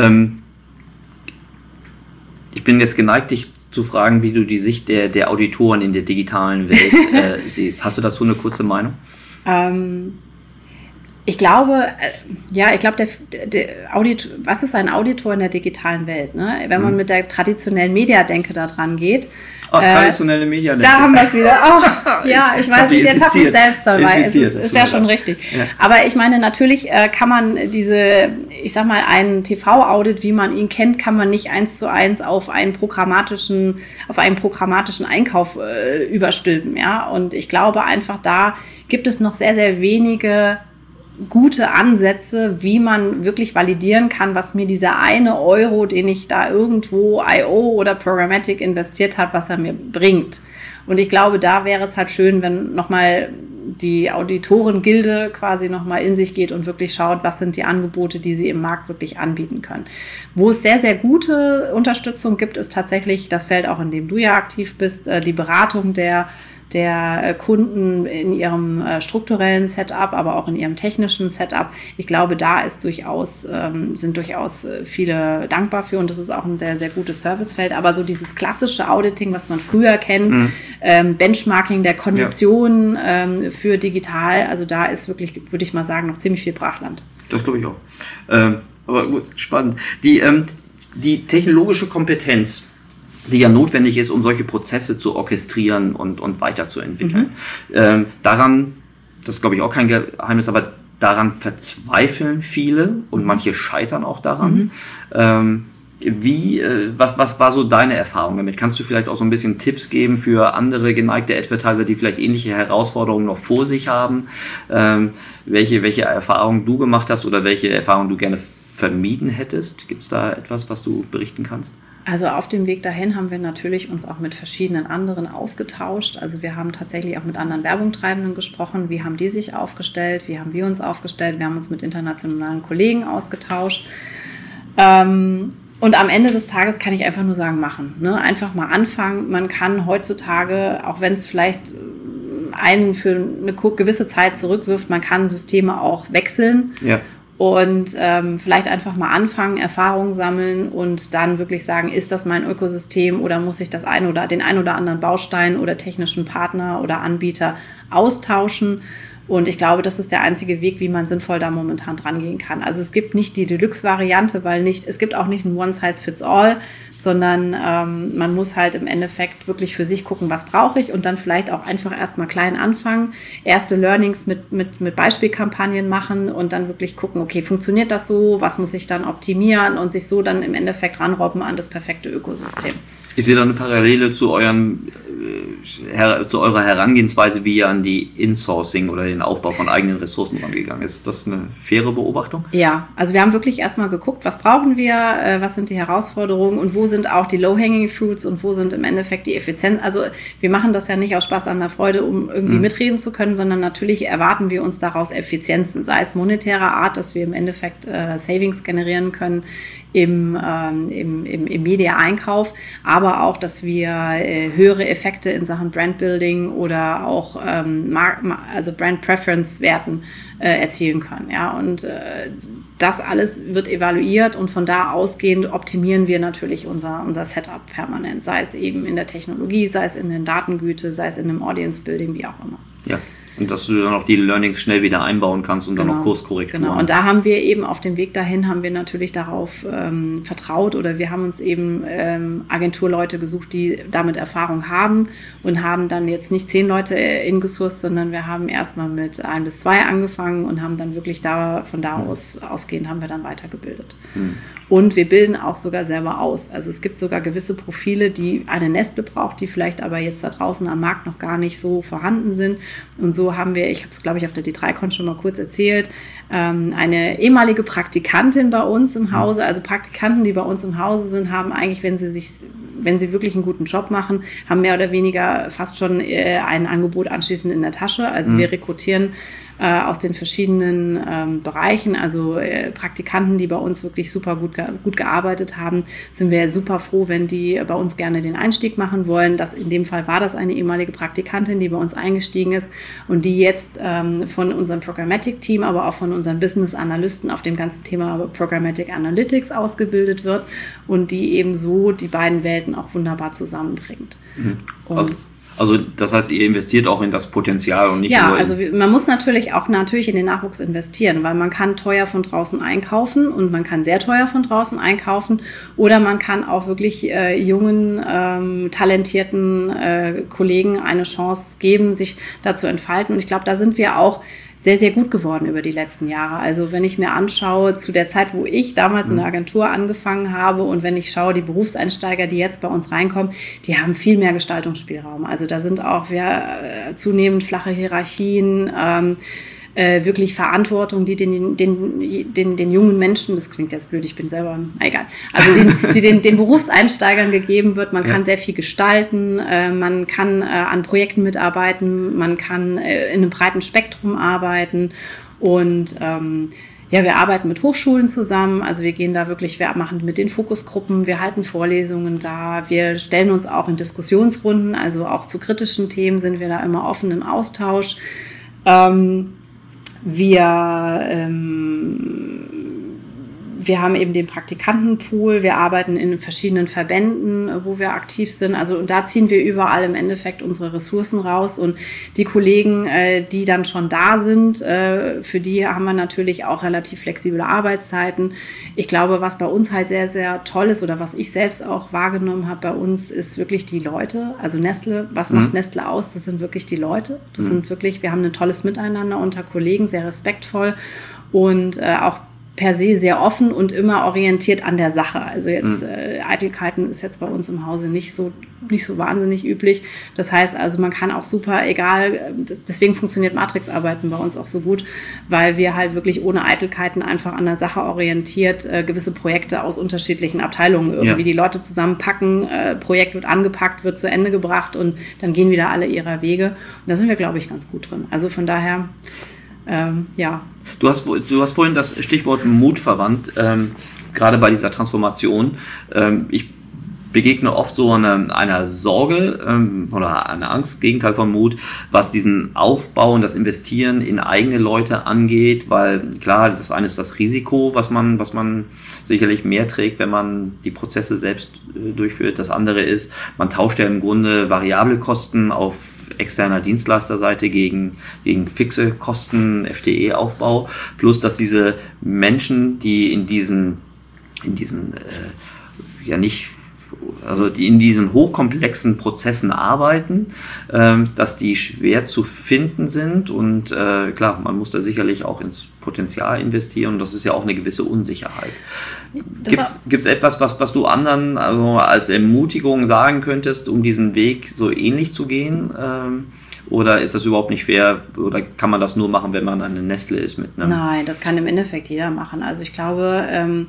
Speaker 2: Ich bin jetzt geneigt, dich zu fragen, wie du die Sicht der Auditoren in der digitalen Welt siehst. Hast du dazu eine kurze Meinung?
Speaker 3: Ich glaube, was ist ein Auditor in der digitalen Welt? Ne? Wenn man mit der traditionellen Mediadenke da dran geht.
Speaker 2: Traditionelle Mediadenke.
Speaker 3: Da haben wir es wieder. Oh, ja, ich weiß nicht, ich ertappe mich selbst dabei. Es ist ja schon richtig. Ja. Aber ich meine, natürlich kann man einen TV-Audit, wie man ihn kennt, kann man nicht 1:1 auf einen programmatischen Einkauf überstülpen. Ja? Und ich glaube einfach, da gibt es noch sehr, sehr wenige gute Ansätze, wie man wirklich validieren kann, was mir dieser eine Euro, den ich da irgendwo IO oder Programmatic investiert habe, was er mir bringt. Und ich glaube, da wäre es halt schön, wenn nochmal die Auditorengilde quasi nochmal in sich geht und wirklich schaut, was sind die Angebote, die sie im Markt wirklich anbieten können. Wo es sehr, sehr gute Unterstützung gibt, ist tatsächlich das Feld, auch in dem du ja aktiv bist, die Beratung der Kunden in ihrem strukturellen Setup, aber auch in ihrem technischen Setup. Ich glaube, da ist sind durchaus viele dankbar für, und das ist auch ein sehr, sehr gutes Servicefeld. Aber so dieses klassische Auditing, was man früher kennt, Benchmarking der Konditionen für digital, also da ist wirklich, würde ich mal sagen, noch ziemlich viel Brachland.
Speaker 2: Das glaube ich auch. Aber gut, spannend. Die technologische Kompetenz, die ja notwendig ist, um solche Prozesse zu orchestrieren und weiterzuentwickeln. Daran, das ist glaube ich auch kein Geheimnis, aber daran verzweifeln viele und manche scheitern auch daran. Was war so deine Erfahrung damit? Kannst du vielleicht auch so ein bisschen Tipps geben für andere geneigte Advertiser, die vielleicht ähnliche Herausforderungen noch vor sich haben? Welche Erfahrungen du gemacht hast oder welche Erfahrungen du gerne vermieden hättest? Gibt es da etwas, was du berichten kannst?
Speaker 3: Also auf dem Weg dahin haben wir natürlich uns auch mit verschiedenen anderen ausgetauscht. Also wir haben tatsächlich auch mit anderen Werbungtreibenden gesprochen. Wie haben die sich aufgestellt? Wie haben wir uns aufgestellt? Wir haben uns mit internationalen Kollegen ausgetauscht. Und am Ende des Tages kann ich einfach nur sagen, machen. Ne? Einfach mal anfangen. Man kann heutzutage, auch wenn es vielleicht einen für eine gewisse Zeit zurückwirft, man kann Systeme auch wechseln. Ja. Und vielleicht einfach mal anfangen, Erfahrungen sammeln und dann wirklich sagen, ist das mein Ökosystem oder muss ich den ein oder anderen Baustein oder technischen Partner oder Anbieter austauschen? Und ich glaube, das ist der einzige Weg, wie man sinnvoll da momentan dran gehen kann. Also es gibt nicht die Deluxe-Variante, es gibt auch nicht ein One-Size-Fits-All, sondern man muss halt im Endeffekt wirklich für sich gucken, was brauche ich, und dann vielleicht auch einfach erstmal klein anfangen, erste Learnings mit Beispielkampagnen machen und dann wirklich gucken, okay, funktioniert das so, was muss ich dann optimieren und sich so dann im Endeffekt ranrobben an das perfekte Ökosystem.
Speaker 2: Ich sehe da eine Parallele zu euren zu eurer Herangehensweise, wie ihr an die Insourcing oder den Aufbau von eigenen Ressourcen rangegangen ist. Ist das eine faire Beobachtung?
Speaker 3: Ja, also wir haben wirklich erstmal geguckt, was brauchen wir, was sind die Herausforderungen und wo sind auch die Low-Hanging Fruits und wo sind im Endeffekt die Effizienz. Also wir machen das ja nicht aus Spaß an der Freude, um irgendwie mitreden zu können, sondern natürlich erwarten wir uns daraus Effizienzen, sei es monetärer Art, dass wir im Endeffekt Savings generieren können im Media-Einkauf, aber auch, dass wir höhere Effekte in Sachen Brandbuilding oder auch also Brand-Preference-Werten erzielen können. Ja? Und das alles wird evaluiert und von da ausgehend optimieren wir natürlich unser Setup permanent, sei es eben in der Technologie, sei es in der Datengüte, sei es in dem Audience-Building, wie auch immer.
Speaker 2: Ja. Und dass du dann auch die Learnings schnell wieder einbauen kannst und dann auch Kurskorrekturen.
Speaker 3: Genau, und da haben wir eben auf dem Weg dahin, haben wir natürlich darauf vertraut oder wir haben uns eben Agenturleute gesucht, die damit Erfahrung haben und haben dann jetzt nicht 10 Leute ingesourced, sondern wir haben erstmal mit 1 bis 2 angefangen und haben dann wirklich von da aus ausgehend haben wir dann weitergebildet. Und wir bilden auch sogar selber aus. Also es gibt sogar gewisse Profile, die eine Nestle braucht, die vielleicht aber jetzt da draußen am Markt noch gar nicht so vorhanden sind. Und so haben wir, ich habe es glaube ich auf der D3Con schon mal kurz erzählt, eine ehemalige Praktikantin bei uns im Hause, also Praktikanten, die bei uns im Hause sind, haben eigentlich, wenn sie wirklich einen guten Job machen, haben mehr oder weniger fast schon ein Angebot anschließend in der Tasche. Also wir rekrutieren aus den verschiedenen Bereichen, also Praktikanten, die bei uns wirklich super gut gearbeitet haben, sind wir super froh, wenn die bei uns gerne den Einstieg machen wollen. In dem Fall war das eine ehemalige Praktikantin, die bei uns eingestiegen ist und die jetzt von unserem Programmatic-Team, aber auch von unseren Business-Analysten auf dem ganzen Thema Programmatic Analytics ausgebildet wird und die eben so die beiden Welten auch wunderbar zusammenbringt.
Speaker 2: Also das heißt, ihr investiert auch in das Potenzial und nicht nur...
Speaker 3: Ja, also man muss natürlich in den Nachwuchs investieren, weil man kann teuer von draußen einkaufen und man kann sehr teuer von draußen einkaufen oder man kann auch wirklich jungen, talentierten Kollegen eine Chance geben, sich da zu entfalten. Und ich glaube, da sind wir auch sehr, sehr gut geworden über die letzten Jahre. Also wenn ich mir anschaue, zu der Zeit, wo ich damals in der Agentur angefangen habe und wenn ich schaue, die Berufseinsteiger, die jetzt bei uns reinkommen, die haben viel mehr Gestaltungsspielraum. Also da sind auch zunehmend flache Hierarchien, wirklich Verantwortung, die den jungen Menschen, das klingt jetzt blöd, ich bin selber, egal, also die den Berufseinsteigern gegeben wird. Man kann sehr viel gestalten, man kann an Projekten mitarbeiten, man kann in einem breiten Spektrum arbeiten und wir arbeiten mit Hochschulen zusammen, also wir machen mit den Fokusgruppen, wir halten Vorlesungen da, wir stellen uns auch in Diskussionsrunden, also auch zu kritischen Themen sind wir da immer offen im Austausch. Wir haben eben den Praktikantenpool, wir arbeiten in verschiedenen Verbänden, wo wir aktiv sind. Also und da ziehen wir überall im Endeffekt unsere Ressourcen raus. Und die Kollegen, die dann schon da sind, für die haben wir natürlich auch relativ flexible Arbeitszeiten. Ich glaube, was bei uns halt sehr, sehr toll ist oder was ich selbst auch wahrgenommen habe bei uns, ist wirklich die Leute. Also Nestle, was macht Nestle aus? Das sind wirklich die Leute. Das sind wirklich, wir haben ein tolles Miteinander unter Kollegen, sehr respektvoll und auch per se sehr offen und immer orientiert an der Sache. Also jetzt Eitelkeiten ist jetzt bei uns im Hause nicht so wahnsinnig üblich. Das heißt also, man kann auch super, deswegen funktioniert Matrixarbeiten bei uns auch so gut, weil wir halt wirklich ohne Eitelkeiten einfach an der Sache orientiert gewisse Projekte aus unterschiedlichen Abteilungen irgendwie die Leute zusammenpacken, Projekt wird angepackt, wird zu Ende gebracht und dann gehen wieder alle ihrer Wege. Und da sind wir, glaube ich, ganz gut drin. Also von daher,
Speaker 2: Du hast vorhin das Stichwort Mut verwandt, gerade bei dieser Transformation. Ich begegne oft so einer Sorge oder einer Angst, Gegenteil von Mut, was diesen Aufbau und das Investieren in eigene Leute angeht, weil klar, das eine ist das Risiko, was man sicherlich mehr trägt, wenn man die Prozesse selbst durchführt. Das andere ist, man tauscht ja im Grunde variable Kosten auf externer Dienstleisterseite gegen fixe Kosten, FTE-Aufbau, plus dass diese Menschen, die in diesen hochkomplexen Prozessen arbeiten, dass die schwer zu finden sind und klar, man muss da sicherlich auch ins Potenzial investieren und das ist ja auch eine gewisse Unsicherheit. Gibt es etwas, was du anderen als Ermutigung sagen könntest, um diesen Weg so ähnlich zu gehen? Oder ist das überhaupt nicht fair? Oder kann man das nur machen, wenn man eine Nestle ist?
Speaker 3: Nein, das kann im Endeffekt jeder machen. Also ich glaube,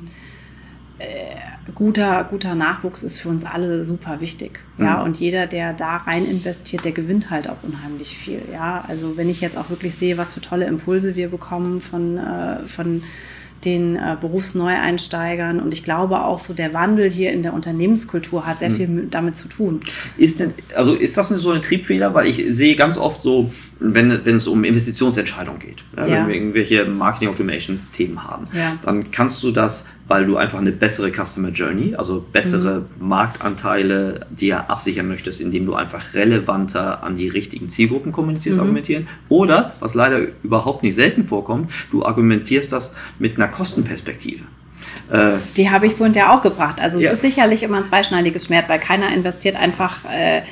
Speaker 3: guter Nachwuchs ist für uns alle super wichtig. Ja? Und jeder, der da rein investiert, der gewinnt halt auch unheimlich viel. Ja? Also wenn ich jetzt auch wirklich sehe, was für tolle Impulse wir bekommen von den Berufsneueinsteigern, und ich glaube auch so der Wandel hier in der Unternehmenskultur hat sehr viel damit zu tun.
Speaker 2: Ist das so eine Triebfeder? Weil ich sehe ganz oft so, wenn es um Investitionsentscheidungen geht, wenn wir irgendwelche Marketing-Automation-Themen haben, dann kannst du das, weil du einfach eine bessere Customer Journey, also bessere Marktanteile dir absichern möchtest, indem du einfach relevanter an die richtigen Zielgruppen kommunizierst, argumentieren. Oder, was leider überhaupt nicht selten vorkommt, du argumentierst das mit einer Kostenperspektive.
Speaker 3: Die habe ich vorhin ja auch gebracht. Also es ist sicherlich immer ein zweischneidiges Schwert, weil keiner investiert einfach,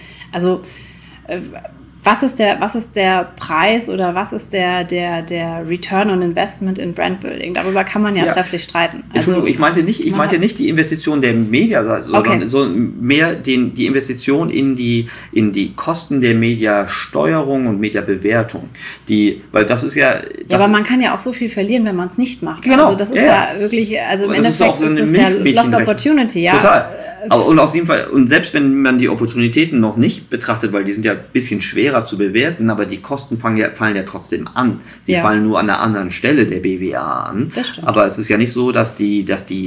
Speaker 3: was ist der Preis oder was ist der Return on Investment in Brandbuilding? Darüber kann man ja trefflich streiten.
Speaker 2: Also, ich meinte nicht die Investition der Media, sondern so mehr die Investition in die Kosten der Mediasteuerung und Mediabewertung. Weil das ist ja...
Speaker 3: aber man kann ja auch so viel verlieren, wenn man es nicht macht.
Speaker 2: Genau.
Speaker 3: Also das ist ja wirklich, also im Endeffekt ist das ja Lost Opportunity. Ja.
Speaker 2: Total. Und aus dem Fall, und selbst wenn man die Opportunitäten noch nicht betrachtet, weil die sind ja ein bisschen schwerer zu bewerten, aber die Kosten fallen ja trotzdem an. Sie fallen nur an einer anderen Stelle der BWA an.
Speaker 3: Das stimmt.
Speaker 2: Aber es ist ja nicht so, dass die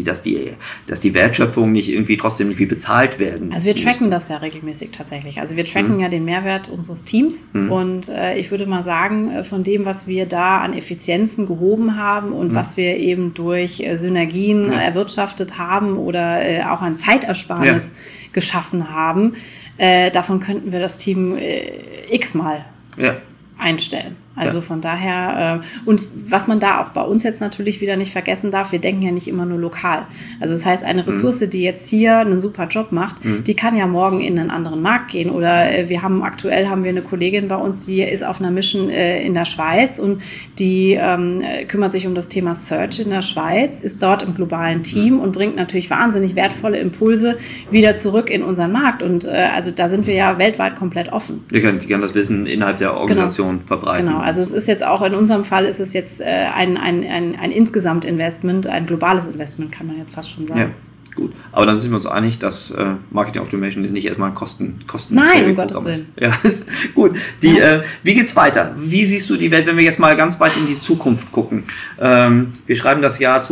Speaker 2: Wertschöpfung nicht irgendwie trotzdem irgendwie bezahlt werden.
Speaker 3: Also wir tracken das ja regelmäßig tatsächlich. Also wir tracken ja den Mehrwert unseres Teams und ich würde mal sagen, von dem, was wir da an Effizienzen gehoben haben und was wir eben durch Synergien erwirtschaftet haben oder auch an Zeitersparnis geschaffen haben, davon könnten wir das Team x-mal einstellen. Also von daher, und was man da auch bei uns jetzt natürlich wieder nicht vergessen darf, wir denken ja nicht immer nur lokal. Also das heißt, eine Ressource, die jetzt hier einen super Job macht, die kann ja morgen in einen anderen Markt gehen. Oder aktuell haben wir eine Kollegin bei uns, die ist auf einer Mission in der Schweiz und die kümmert sich um das Thema Search in der Schweiz, ist dort im globalen Team und bringt natürlich wahnsinnig wertvolle Impulse wieder zurück in unseren Markt. Und also da sind wir ja weltweit komplett offen.
Speaker 2: Die können das Wissen innerhalb der Organisation verbreiten.
Speaker 3: Genau. Also es ist jetzt auch, in unserem Fall ist es jetzt ein Insgesamt-Investment, ein globales Investment, kann man jetzt fast schon sagen.
Speaker 2: Ja, gut. Aber dann sind wir uns einig, dass Marketing Automation nicht erstmal ein Kosten
Speaker 3: Nein, um Gottes Willen.
Speaker 2: Ja, gut. Wie geht's weiter? Wie siehst du die Welt, wenn wir jetzt mal ganz weit in die Zukunft gucken? Wir schreiben das Jahr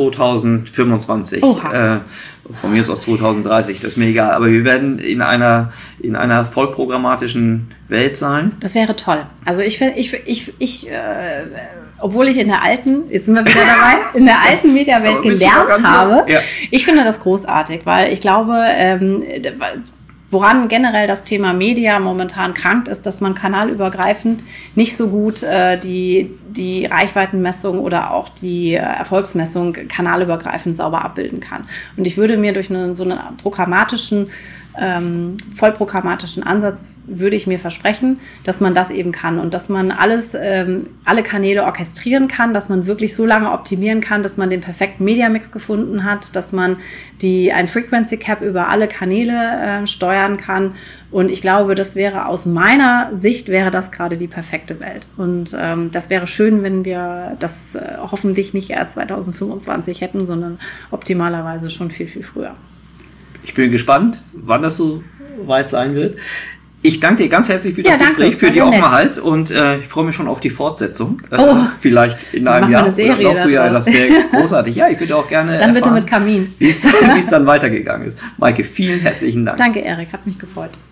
Speaker 2: 2025. Von mir ist auch 2030, das ist mir egal. Aber wir werden in einer vollprogrammatischen Welt sein.
Speaker 3: Das wäre toll. Also obwohl ich in der alten, jetzt sind wir wieder dabei, in der alten Mediawelt gelernt habe, ich finde das großartig, weil ich glaube, woran generell das Thema Media momentan krankt, ist, dass man kanalübergreifend nicht so gut die Reichweitenmessung oder auch die Erfolgsmessung kanalübergreifend sauber abbilden kann. Und ich würde mir durch so einen vollprogrammatischen Ansatz würde ich mir versprechen, dass man das eben kann und dass man alle Kanäle orchestrieren kann, dass man wirklich so lange optimieren kann, dass man den perfekten Media-Mix gefunden hat, dass man ein Frequency Cap über alle Kanäle steuern kann. Und ich glaube, das wäre aus meiner Sicht das gerade die perfekte Welt. Und das wäre schön, wenn wir das hoffentlich nicht erst 2025 hätten, sondern optimalerweise schon viel, viel früher.
Speaker 2: Ich bin gespannt, wann das so weit sein wird. Ich danke dir ganz herzlich für das Gespräch, für die Offenheit und ich freue mich schon auf die Fortsetzung. Vielleicht in einem Jahr oder noch früher. Das wäre großartig. Ja, ich würde auch gerne
Speaker 3: dann bitte mit Kamin.
Speaker 2: Wie es dann weitergegangen ist. Maike, vielen herzlichen Dank.
Speaker 3: Danke, Erik. Hat mich gefreut.